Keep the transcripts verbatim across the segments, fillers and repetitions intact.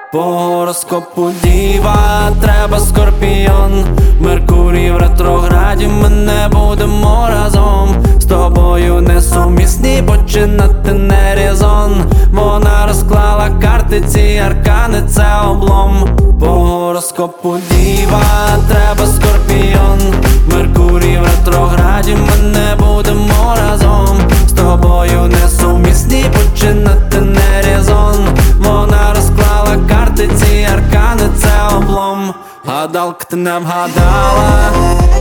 По гороскопу діва, треба скорпіон. Меркурій в ретрограді, ми не будемо разом. З тобою несумісні, починати не резон. Вона розклала карти, ці аркани, це облом. По гороскопу діва, треба скорпіон. Меркурій в ретрограді, ми не будемо разом. З тобою несумісні, починати не резон. Вона розклала карти, ці аркани, це облом. Гадалка, ти не вгадала.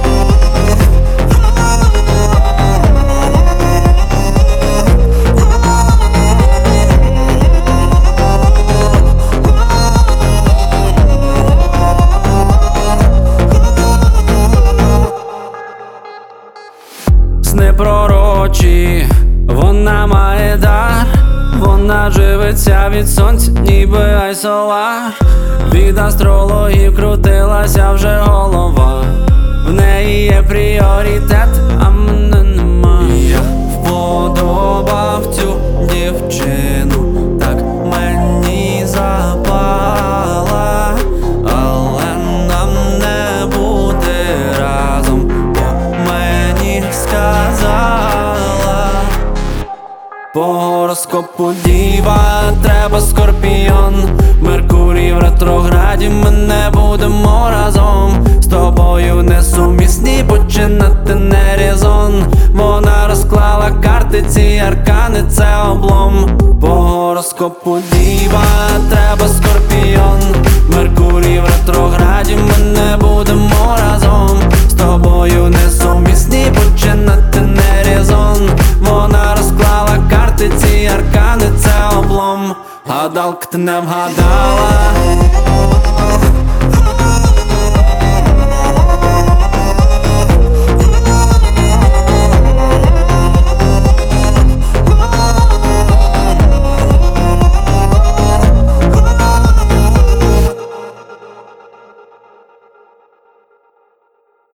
Сни пророчі, вона має дар. Вона живиться від сонця, ніби айсолар. Від астрологів крутилася вже голова. В неї є пріоритет, а мене нема. Я вподобав цю дівчину, так мені запала. Але нам не бути разом, бо мені сказала. По гороскопу діва, треба скорпіон. Меркурій в ретрограді, ми не будемо разом. З тобою несумісні, починати не резон. Вона розклала карти, ці аркани, це облом. По гороскопу діва, треба скорпіон. Меркурій в ретрограді, ми не будемо разом. З тобою несумісні, починати не резон. Вона розклала карти, ці аркани, це облом. Гадалка, ти не вгадала.